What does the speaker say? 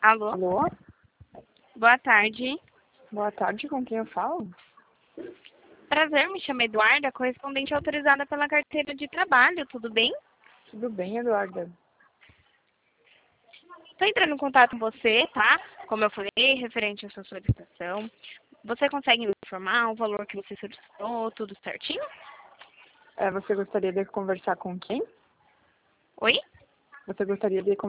Alô? Alô? Boa tarde. Boa tarde, com quem eu falo? Prazer, me chamo Eduarda, correspondente autorizada pela carteira de trabalho, tudo bem? Tudo bem, Eduarda? Estou entrando em contato com você, tá? Como eu falei, referente à sua solicitação. Você consegue me informar o valor que você solicitou, tudo certinho? Você gostaria de conversar com quem? Oi? Você gostaria de